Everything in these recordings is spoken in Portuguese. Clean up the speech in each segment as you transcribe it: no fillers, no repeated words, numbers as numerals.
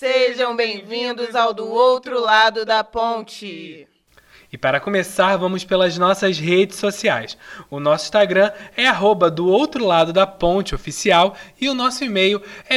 Sejam bem-vindos ao Do Outro Lado da Ponte. E para começar, vamos pelas nossas redes sociais. O nosso Instagram é @do outro lado da ponte oficial e o nosso e-mail é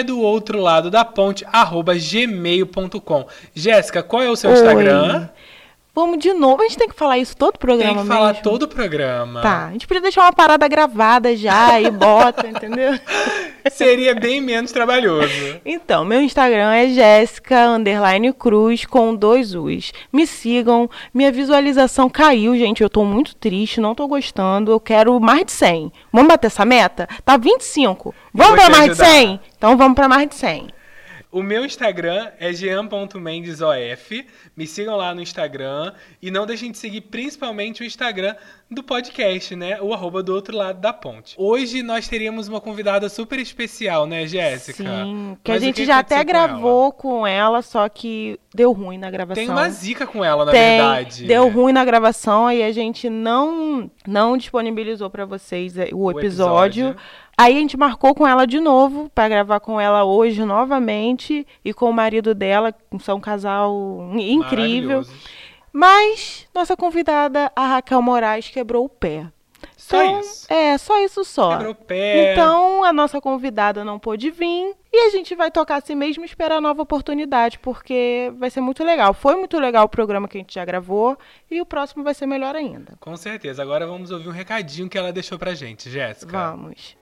dooutroladodaponte@gmail.com. Jéssica, qual é o seu Instagram? Vamos de novo, a gente tem que falar isso todo o programa mesmo. Tem que falar todo o programa. Tá, a gente podia deixar uma parada gravada já e bota, entendeu? Seria bem menos trabalhoso. Então, meu Instagram é Jéssica_Cruz com 2 U's. Me sigam, minha visualização caiu, gente, eu tô muito triste, não tô gostando, eu quero mais de 100. Vamos bater essa meta? Tá 25. Vamos pra mais de 100? Então vamos pra mais de 100. O meu Instagram é jean.mendesof. Me sigam lá no Instagram. E não deixem de seguir principalmente o Instagram do podcast, né? O @do outro lado da ponte. Hoje nós teríamos uma convidada super especial, né, Jéssica? Sim, que a gente já até gravou com ela, só que deu ruim na gravação. Tem uma zica com ela, na verdade. Deu ruim na gravação, aí a gente não disponibilizou pra vocês o episódio. Aí a gente marcou com ela de novo, para gravar com ela hoje novamente, e com o marido dela, que são um casal incrível. Mas nossa convidada, a Raquel Moraes, quebrou o pé. Só então, isso? Só isso só. Quebrou o pé. Então, a nossa convidada não pôde vir, e a gente vai tocar assim mesmo e esperar a nova oportunidade, porque vai ser muito legal. Foi muito legal o programa que a gente já gravou, e o próximo vai ser melhor ainda. Com certeza. Agora vamos ouvir um recadinho que ela deixou pra gente, Jéssica. Vamos.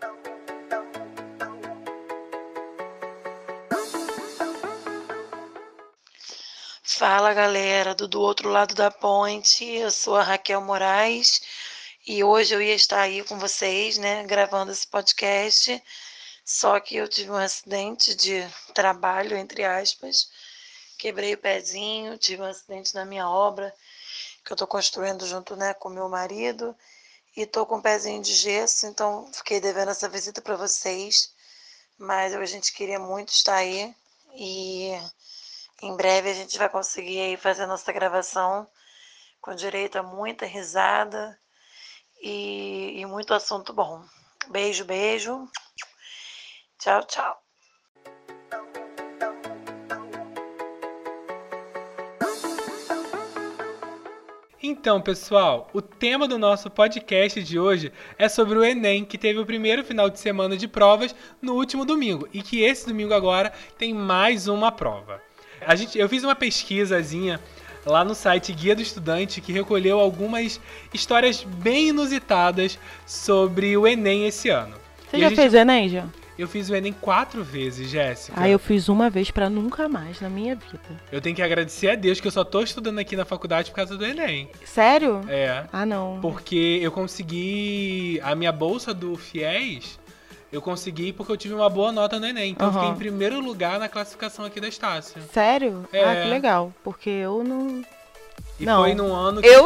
Fala, galera do Outro Lado da Ponte, eu sou a Raquel Moraes e hoje eu ia estar aí com vocês, né, gravando esse podcast, só que eu tive um acidente de trabalho, entre aspas, quebrei o pezinho, tive um acidente na minha obra, que eu estou construindo junto, né, com meu marido, e estou com um pezinho de gesso, então fiquei devendo essa visita para vocês, mas a gente queria muito estar aí e em breve a gente vai conseguir aí fazer a nossa gravação com direito a muita risada e muito assunto bom. Beijo, beijo. Tchau, tchau. Então, pessoal, o tema do nosso podcast de hoje é sobre o Enem, que teve o primeiro final de semana de provas no último domingo e que esse domingo agora tem mais uma prova. Eu fiz uma pesquisazinha lá no site Guia do Estudante que recolheu algumas histórias bem inusitadas sobre o Enem esse ano. Você já fez o Enem, já? Eu fiz o Enem 4 vezes, Jéssica. Eu fiz uma vez pra nunca mais na minha vida. Eu tenho que agradecer a Deus que eu só tô estudando aqui na faculdade por causa do Enem. Sério? É. Não. Porque eu consegui a minha bolsa do FIES. Eu consegui porque eu tive uma boa nota no Enem. Então eu fiquei em primeiro lugar na classificação aqui da Estácio. Sério? Que legal. Porque eu não... E foi num ano que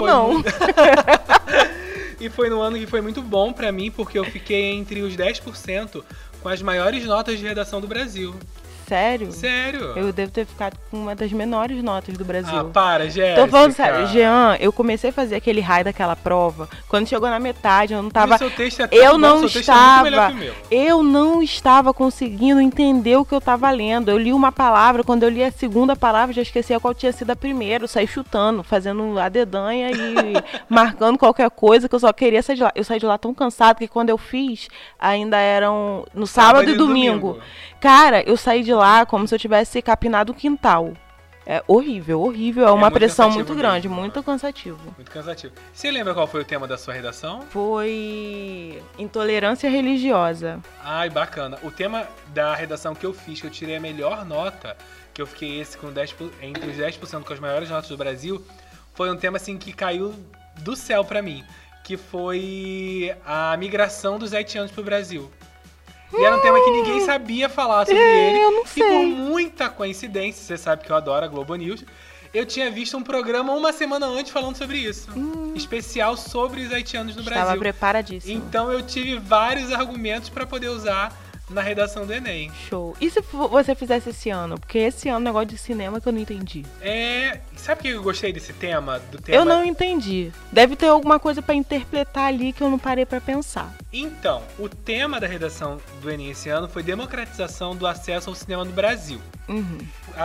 E foi num ano que foi muito bom pra mim, porque eu fiquei entre os 10% com as maiores notas de redação do Brasil. Sério? Sério. Eu devo ter ficado com uma das menores notas do Brasil. Ah, para, Jéssica. Tô falando sério. Jean, eu comecei a fazer aquele raio daquela prova. Quando chegou na metade, eu não tava... Seu texto é tão bom, seu texto é muito melhor que o meu. Eu não estava conseguindo entender o que eu tava lendo. Eu li uma palavra, quando eu li a segunda palavra, já esqueci qual tinha sido a primeira. Eu saí chutando, fazendo a dedanha e marcando qualquer coisa que eu só queria sair de lá. Eu saí de lá tão cansado que quando eu fiz, ainda eram no sábado e domingo. Cara, eu saí de lá como se eu tivesse capinado o quintal. É horrível, horrível. É uma pressão muito grande, muito cansativo. Muito cansativo. Você lembra qual foi o tema da sua redação? Foi intolerância religiosa. Ai, bacana. O tema da redação que eu fiz, que eu tirei a melhor nota, que eu fiquei entre os 10% com as maiores notas do Brasil, foi um tema assim que caiu do céu pra mim, que foi a migração dos haitianos pro Brasil. E era um tema que ninguém sabia falar sobre ele. Eu não sei. E por muita coincidência, você sabe que eu adoro a Globo News, eu tinha visto um programa uma semana antes falando sobre isso. Especial sobre os haitianos no Brasil. Estava preparadíssimo. Então eu tive vários argumentos para poder usar na redação do Enem. Show. E se você fizesse esse ano? Porque esse ano é um negócio de cinema que eu não entendi. Sabe o que eu gostei desse tema? Do tema? Eu não entendi. Deve ter alguma coisa pra interpretar ali que eu não parei pra pensar. Então, o tema da redação do Enem esse ano foi democratização do acesso ao cinema no Brasil. Uhum. A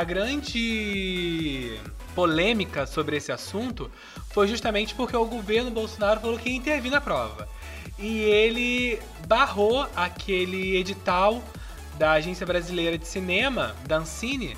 grande polêmica sobre esse assunto foi justamente porque o governo Bolsonaro falou que ia intervir na prova. E ele barrou aquele edital da Agência Brasileira de Cinema, da Ancine,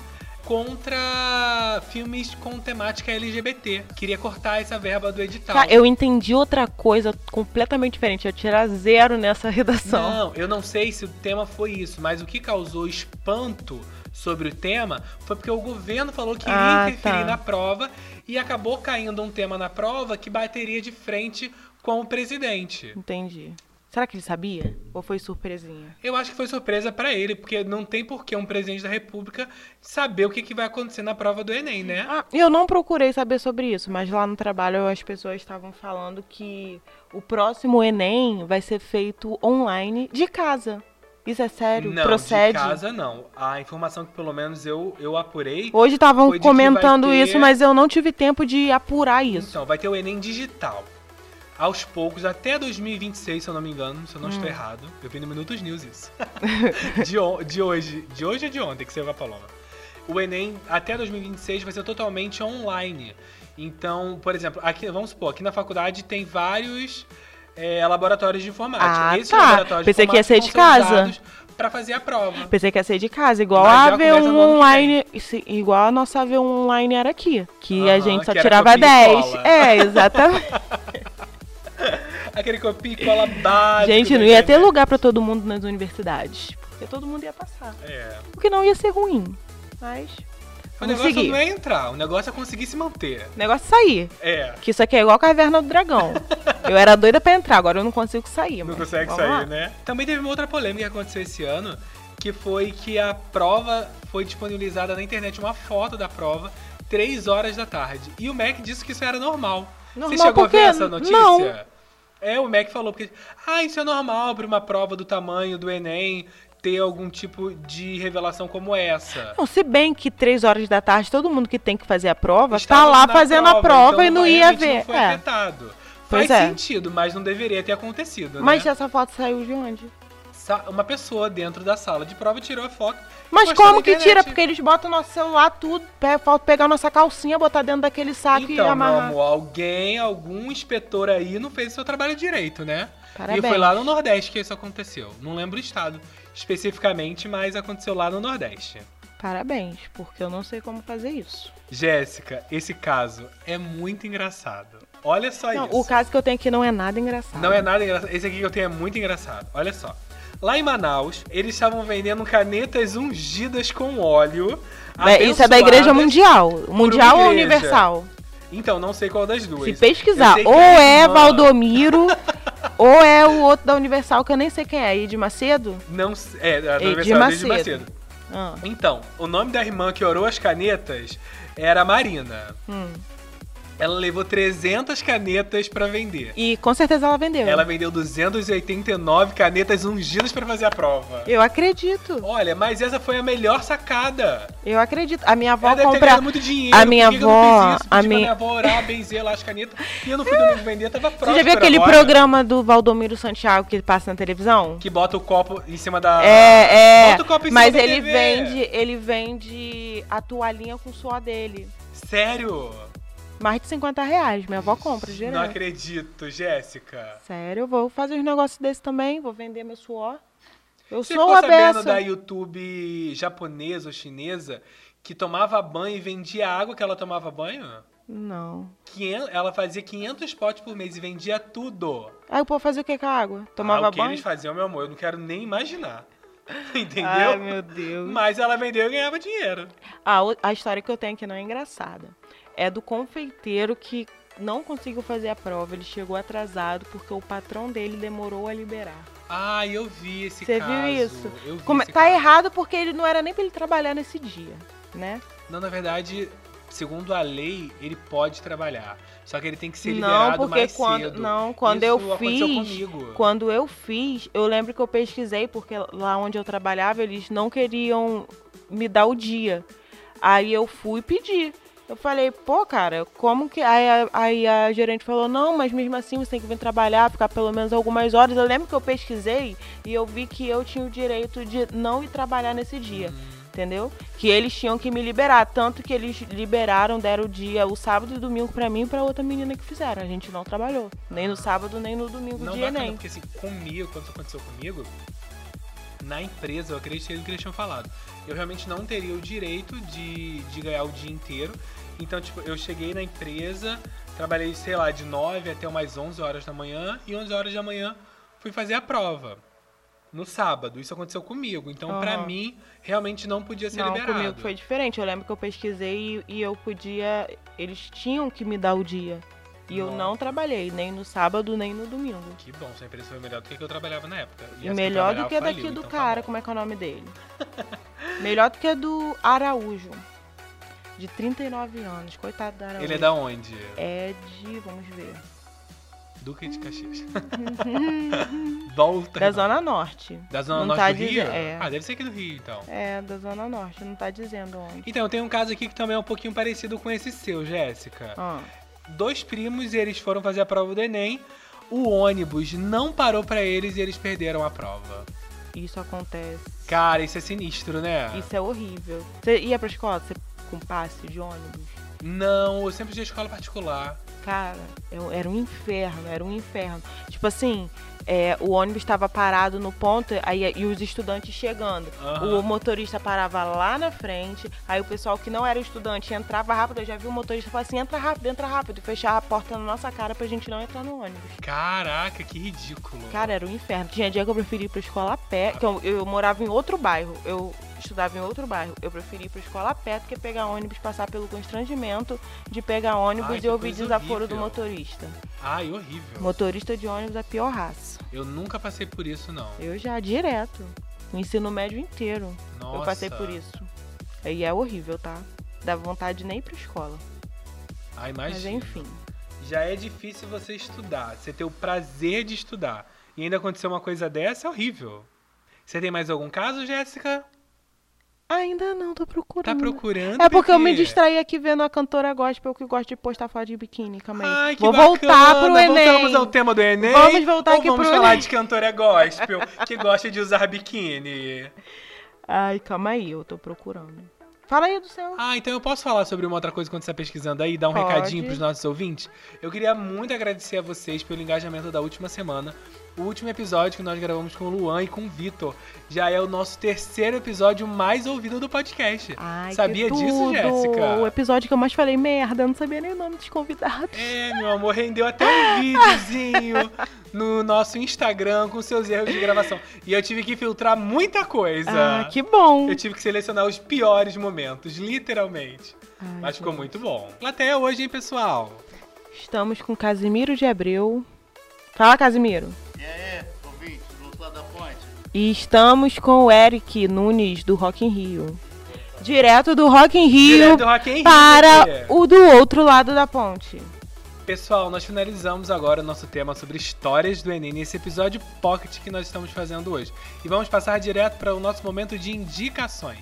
contra filmes com temática LGBT. Queria cortar essa verba do edital. Cara, eu entendi outra coisa completamente diferente. Eu ia tirar 0 nessa redação. Não, eu não sei se o tema foi isso, mas o que causou espanto sobre o tema foi porque o governo falou que iria interferir na prova e acabou caindo um tema na prova que bateria de frente com o presidente. Entendi. Será que ele sabia? Ou foi surpresinha? Eu acho que foi surpresa pra ele, porque não tem por que um presidente da República saber o que vai acontecer na prova do Enem, né? Eu não procurei saber sobre isso, mas lá no trabalho as pessoas estavam falando que o próximo Enem vai ser feito online de casa. Isso é sério? Não, procede? De casa não. A informação que pelo menos eu apurei... Hoje estavam comentando isso, mas eu não tive tempo de apurar isso. Então, vai ter o Enem digital. Aos poucos, até 2026, se eu não me engano, se eu não estou errado. Eu vi no Minutos News isso. de hoje ou de ontem, que saiu a Paloma. O Enem, até 2026, vai ser totalmente online. Então, por exemplo, aqui, vamos supor, aqui na faculdade tem vários laboratórios de informática. Esses laboratórios pensei de que ia ser de casa. Para fazer a prova. Pensei que ia ser de casa, igual a AV1 online, igual a nossa AV1 online era aqui, que a gente só tirava 10. Exatamente. Aquele copia e cola básico. Gente, não ia ter lugar pra todo mundo nas universidades. Porque todo mundo ia passar. O que não ia ser ruim. Mas. O negócio não é entrar, o negócio é conseguir se manter. O negócio é sair. Que isso aqui é igual a Caverna do Dragão. Eu era doida pra entrar, agora eu não consigo sair. Não consegue sair, né? Também teve uma outra polêmica que aconteceu esse ano, que foi que a prova foi disponibilizada na internet, uma foto da prova, 3 horas da tarde. E o MEC disse que isso era normal. Você chegou a ver essa notícia? Não. O MEC falou porque... isso é normal para uma prova do tamanho do Enem ter algum tipo de revelação como essa. Não, se bem que 3 horas da tarde, todo mundo que tem que fazer a prova está lá fazendo a prova então, e não ia ver. Não foi afetado. Faz sentido, mas não deveria ter acontecido, Mas né? essa foto saiu de onde? Uma pessoa dentro da sala de prova tirou a foto. Mas como que tira? Porque eles botam nosso celular, tudo. Falta pegar nossa calcinha, botar dentro daquele saco e amarrar. Meu amor, algum inspetor aí não fez o seu trabalho direito, né? Parabéns. E foi lá no Nordeste que isso aconteceu. Não lembro o estado especificamente, mas aconteceu lá no Nordeste. Parabéns, porque eu não sei como fazer isso. Jéssica, esse caso é muito engraçado. Olha só isso. O caso que eu tenho aqui não é nada engraçado. Não é nada engraçado. Esse aqui que eu tenho é muito engraçado. Olha só. Lá em Manaus, eles estavam vendendo canetas ungidas com óleo. Isso é da Igreja Mundial. Mundial ou Universal? Então, não sei qual das duas. Se pesquisar, ou é Valdomiro, ou é o outro da Universal, que eu nem sei quem é. Edir Macedo? Não, da Universal é Edir Macedo. Então, o nome da irmã que orou as canetas era Marina. Ela levou 300 canetas pra vender. E com certeza ela vendeu. Ela vendeu 289 canetas ungidas pra fazer a prova. Eu acredito. Olha, mas essa foi a melhor sacada. Eu acredito. A minha avó ela compra... deve ter muito dinheiro. A minha avó... A minha avó orar, benzer lá as canetas. E eu não fui domingo vender, tava próximo. Você já viu aquele programa do Valdomiro Santiago que passa na televisão? Que bota o copo em cima da... Bota o copo em cima mas da ele vende a toalhinha com o suor dele. Sério? Mais de R$50. Minha avó compra direto. Não acredito, Jéssica. Sério, eu vou fazer uns negócios desses também. Vou vender meu suor. Você ficou sabendo da YouTube japonesa ou chinesa que tomava banho e vendia a água que ela tomava banho? Não. Ela fazia 500 potes por mês e vendia tudo. Aí o povo fazia o que com a água? Tomava banho? O que eles faziam, meu amor, eu não quero nem imaginar. Entendeu? Ai, meu Deus. Mas ela vendeu e ganhava dinheiro. A história que eu tenho aqui não é engraçada. É do confeiteiro que não conseguiu fazer a prova. Ele chegou atrasado porque o patrão dele demorou a liberar. Eu vi esse caso. Você viu isso? Tá caso. errado porque ele não era nem pra ele trabalhar nesse dia, né? Não, na verdade, segundo a lei, ele pode trabalhar. Só que ele tem que ser liberado mais cedo. Não, quando eu fiz, eu lembro que eu pesquisei, porque lá onde eu trabalhava, eles não queriam me dar o dia. Aí eu fui pedir. Eu falei, pô, cara, como que... Aí a gerente falou, não, mas mesmo assim você tem que vir trabalhar, ficar pelo menos algumas horas. Eu lembro que eu pesquisei e eu vi que eu tinha o direito de não ir trabalhar nesse dia. Entendeu? Que eles tinham que me liberar. Tanto que eles liberaram, deram o dia, o sábado e domingo pra mim e pra outra menina que fizeram. A gente não trabalhou. Nem no sábado, nem no domingo, não, dia bacana, nem. Porque assim, comigo, quando isso aconteceu comigo, na empresa, eu acreditei no que eles tinham falado. Eu realmente não teria o direito de ganhar o dia inteiro. Então, tipo, eu cheguei na empresa, trabalhei, sei lá, de 9 até umas 11 horas da manhã. E 11 horas da manhã fui fazer a prova. No sábado. Isso aconteceu comigo. Então, pra mim, realmente não podia ser liberado. Comigo foi diferente. Eu lembro que eu pesquisei e eu podia... Eles tinham que me dar o dia. E eu não trabalhei, nem no sábado, nem no domingo. Que bom, sua empresa foi melhor do que eu trabalhava na época. E melhor do que a daqui do cara, como é que é o nome dele? Melhor do que a do Araújo. De 39 anos, coitado do Araújo. Ele é da onde? É de, vamos ver... Duque de Caxias. Volta. Da Zona Norte. Da Zona Norte do Rio? É. Ah, deve ser aqui do Rio, então. É, da Zona Norte, não tá dizendo onde. Então, tem um caso aqui que também é um pouquinho parecido com esse seu, Jéssica. 2 primos, eles foram fazer a prova do Enem. O ônibus não parou pra eles e eles perderam a prova. Isso acontece. Cara, isso é sinistro, né? Isso é horrível. Você ia pra escola com passe de ônibus? Não, eu sempre ia escola particular. Cara, era um inferno. Tipo assim, o ônibus estava parado no ponto e os estudantes chegando. O motorista parava lá na frente, aí o pessoal que não era estudante entrava rápido. Eu já vi o motorista falar assim, entra rápido, e fechava a porta na nossa cara pra gente não entrar no ônibus. Caraca, que ridículo. Cara, era um inferno. Tinha dia que eu preferi ir pra escola a pé, que eu morava em outro bairro, eu estudava em outro bairro. Eu preferi ir pra escola a pé do que pegar ônibus, passar pelo constrangimento de pegar ônibus e ouvir desaforo do motorista. Ai, horrível. Motorista de ônibus é a pior raça. Eu nunca passei por isso, não. Eu já, direto. No ensino médio inteiro. Nossa. Eu passei por isso. E é horrível, tá? Dá vontade de nem ir pra escola. Ah, imagina. Mas enfim. Já é difícil você estudar, você ter o prazer de estudar. E ainda acontecer uma coisa dessa, é horrível. Você tem mais algum caso, Jéssica? Ainda não, tô procurando. Tá procurando? É porque eu me distraí aqui vendo a cantora gospel que gosta de postar foto de biquíni. Calma aí. Ai, que Vou bacana. voltar pro Enem. Voltamos ao tema do Enem. Vamos voltar aqui pro Enem. Vamos falar de cantora gospel que gosta de usar biquíni. Ai, calma aí, eu tô procurando. Fala aí do céu. Ah, então eu posso falar sobre uma outra coisa quando você tá pesquisando aí, dar um recadinho pros nossos ouvintes? Eu queria muito agradecer a vocês pelo engajamento da última semana. O último episódio que nós gravamos com o Luan e com o Vitor já é o nosso 3º episódio mais ouvido do podcast. Ai, sabia disso, Jéssica? O episódio que eu mais falei merda, eu não sabia nem o nome dos convidados. É, meu amor, rendeu até um videozinho no nosso Instagram com seus erros de gravação. E eu tive que filtrar muita coisa. Ah, que bom. Eu tive que selecionar os piores momentos, literalmente. Ai, mas ficou muito bom. Até hoje, hein, pessoal? Estamos com Casimiro de Abreu. Fala, Casimiro. E aí, ouvinte, do outro lado da ponte? E estamos com o Eric Nunes, do Rock in Rio. Direto do Rock in Rio para o do outro lado da ponte. Pessoal, nós finalizamos agora o nosso tema sobre histórias do Enem nesse episódio Pocket que nós estamos fazendo hoje. E vamos passar direto para o nosso momento de indicações.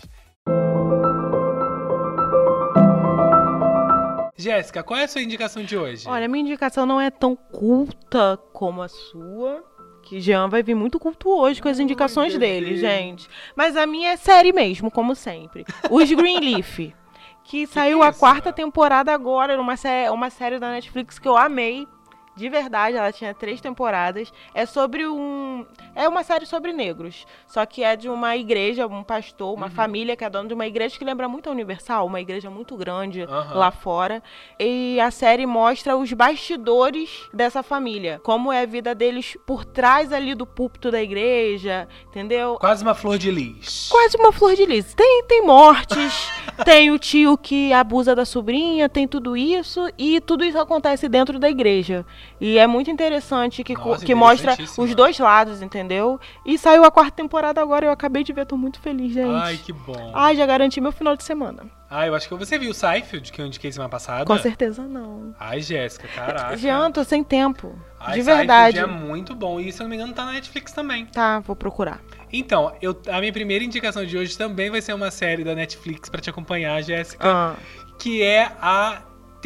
Jéssica, qual é a sua indicação de hoje? Olha, minha indicação não é tão culta como a sua, que Jean vai vir muito culto hoje com as indicações dele, gente. Mas a minha é série mesmo, como sempre. Os Greenleaf, que saiu a 4ª temporada agora, uma série da Netflix que eu amei. De verdade, ela tinha 3 temporadas. É uma série sobre negros. Só que é de uma igreja, um pastor, uma família que é dona de uma igreja que lembra muito a Universal, uma igreja muito grande lá fora. E a série mostra os bastidores dessa família. Como é a vida deles por trás ali do púlpito da igreja, entendeu? Quase uma flor de lis. Quase uma flor de lis. Tem mortes, Tem o tio que abusa da sobrinha, tem tudo isso, e tudo isso acontece dentro da igreja. E é muito interessante que mostra os dois lados, entendeu? E saiu a 4ª temporada agora, eu acabei de ver, tô muito feliz, gente. Ai, que bom. Ai, já garanti meu final de semana. Eu acho que você viu o Seinfeld, que eu indiquei semana passada? Com certeza não. Ai, Jéssica, caraca. Jean, tô sem tempo. Ai, de verdade. Seinfeld é muito bom. E, se eu não me engano, tá na Netflix também. Tá, vou procurar. Então, a minha primeira indicação de hoje também vai ser uma série da Netflix pra te acompanhar, Jéssica. Que é a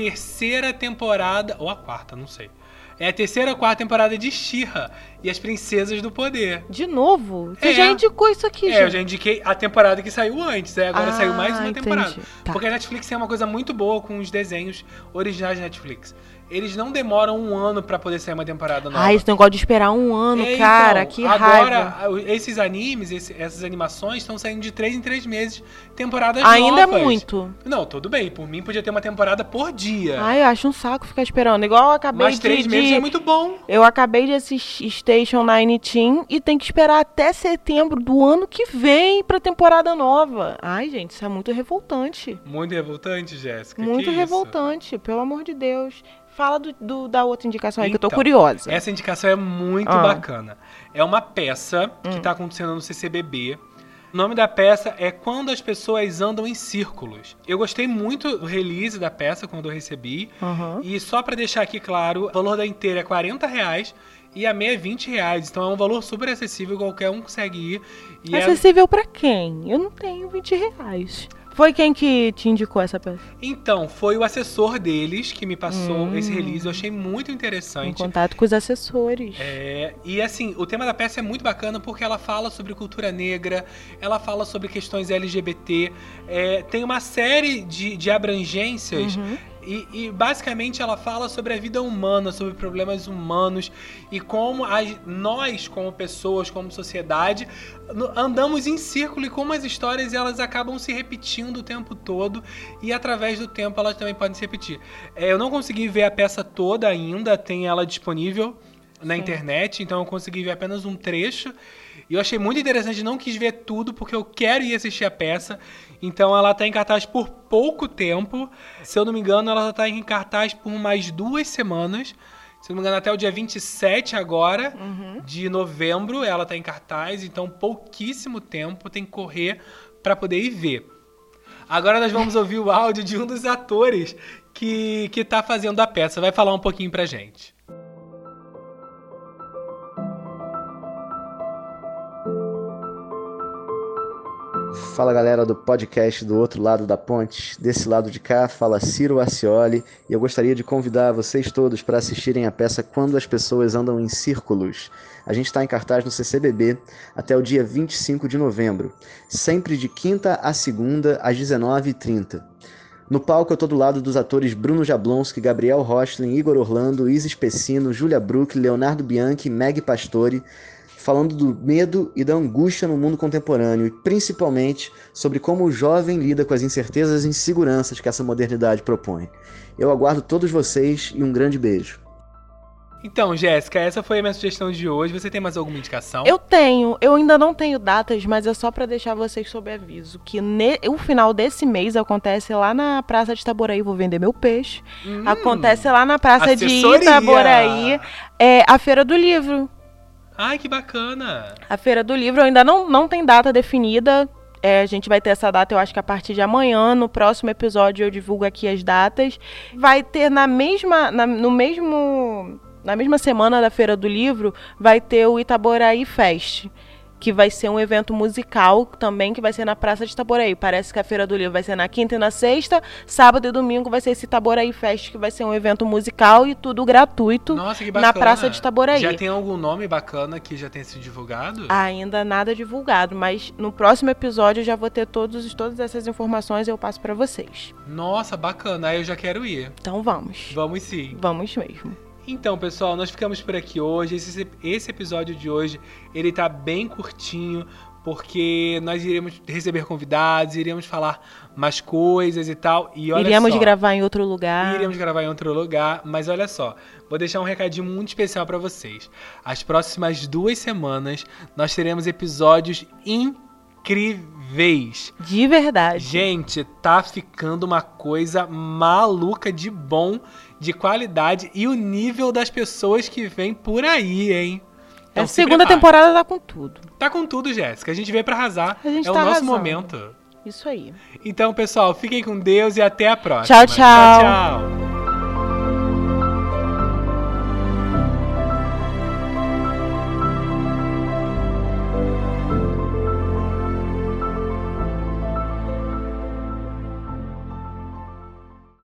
3ª temporada, ou a 4ª, não sei. É a 3ª ou 4ª temporada de She-Ra e as Princesas do Poder. De novo? Você já indicou isso aqui, eu já indiquei a temporada que saiu antes. Agora saiu mais uma temporada. Tá. Porque a Netflix tem uma coisa muito boa com os desenhos originais da Netflix. Eles não demoram 1 ano pra poder sair uma temporada nova. Esse negócio de esperar 1 ano, cara, então, que raiva. Agora, esses animes, essas animações estão saindo de 3 em 3 meses, temporadas novas. Ainda é muito. Não, tudo bem. Por mim, podia ter uma temporada por dia. Eu acho um saco ficar esperando. Igual eu acabei Mas 3 meses é muito bom. Eu acabei de assistir Station 9 Teen e tem que esperar até setembro do ano que vem pra temporada nova. Ai, gente, isso é muito revoltante. Muito revoltante, Jéssica. Muito revoltante, pelo amor de Deus. Fala da outra indicação aí, que eu tô curiosa. Essa indicação é muito bacana. É uma peça que tá acontecendo no CCBB. O nome da peça é Quando as Pessoas Andam em Círculos. Eu gostei muito do release da peça quando eu recebi. E só pra deixar aqui claro, o valor da inteira é R$40 e a meia é R$20. Então é um valor super acessível, qualquer um consegue ir. E acessível pra quem? Eu não tenho R$20. Foi quem que te indicou essa peça? Então, foi o assessor deles que me passou esse release. Eu achei muito interessante. Em contato com os assessores. E assim, o tema da peça é muito bacana porque ela fala sobre cultura negra, ela fala sobre questões LGBT, tem uma série de abrangências. E basicamente ela fala sobre a vida humana, sobre problemas humanos e como nós, como pessoas, como sociedade, andamos em círculo e como as histórias elas acabam se repetindo o tempo todo e através do tempo elas também podem se repetir. Eu não consegui ver a peça toda ainda, tem ela disponível na internet, então eu consegui ver apenas um trecho. E eu achei muito interessante, não quis ver tudo, porque eu quero ir assistir a peça. Então ela tá em cartaz por pouco tempo. Se eu não me engano, ela tá em cartaz por mais 2 semanas. Se eu não me engano, até o dia 27 agora, de novembro, ela tá em cartaz. Então pouquíssimo tempo, tem que correr pra poder ir ver. Agora nós vamos ouvir o áudio de um dos atores que tá fazendo a peça. Vai falar um pouquinho pra gente. Fala galera do podcast do outro lado da ponte, desse lado de cá fala Ciro Arcioli e eu gostaria de convidar vocês todos para assistirem a peça Quando as Pessoas Andam em Círculos. A gente está em cartaz no CCBB até o dia 25 de novembro, sempre de quinta a segunda às 19h30. No palco eu tô do lado dos atores Bruno Jablonski, Gabriel Rostlin, Igor Orlando, Isis Pessino, Júlia Brook, Leonardo Bianchi, Meg Pastore, falando do medo e da angústia no mundo contemporâneo e principalmente sobre como o jovem lida com as incertezas e inseguranças que essa modernidade propõe. Eu aguardo todos vocês e um grande beijo. Então, Jéssica, essa foi a minha sugestão de hoje. Você tem mais alguma indicação? Eu ainda não tenho datas, mas é só para deixar vocês sob aviso que o final desse mês acontece lá na Praça de Itaboraí, vou vender meu peixe. Acontece lá na Praça de Itaboraí, a Feira do Livro. Ai, que bacana! A Feira do Livro ainda não tem data definida. A gente vai ter essa data, eu acho que a partir de amanhã. No próximo episódio eu divulgo aqui as datas. Vai ter na mesma semana da Feira do Livro, vai ter o Itaboraí Fest, que vai ser um evento musical também, que vai ser na Praça de Itaboraí. Parece que a Feira do Livro vai ser na quinta e na sexta, sábado e domingo vai ser esse Itaboraí Fest, que vai ser um evento musical e tudo gratuito. Nossa, que bacana. Na Praça de Itaboraí. Já tem algum nome bacana que já tenha sido divulgado? Ainda nada divulgado, mas no próximo episódio eu já vou ter todas essas informações e eu passo pra vocês. Nossa, bacana, aí eu já quero ir. Então vamos. Vamos sim. Vamos mesmo. Então, pessoal, nós ficamos por aqui hoje. Esse episódio de hoje, ele tá bem curtinho, porque nós iremos receber convidados, iremos falar mais coisas e tal. E olha Iríamos gravar em outro lugar. Iremos gravar em outro lugar, mas olha só, vou deixar um recadinho muito especial para vocês. As próximas 2 semanas, nós teremos episódios incríveis. vez. De verdade. Gente, tá ficando uma coisa maluca de bom, de qualidade e o nível das pessoas que vêm por aí, hein? Então, a segunda temporada tá com tudo. Tá com tudo, Jéssica. A gente veio pra arrasar. A gente é tá o nosso arrasando. momento. Isso aí. Então, pessoal, fiquem com Deus e até a próxima. Tchau, tchau. Tchau, tchau.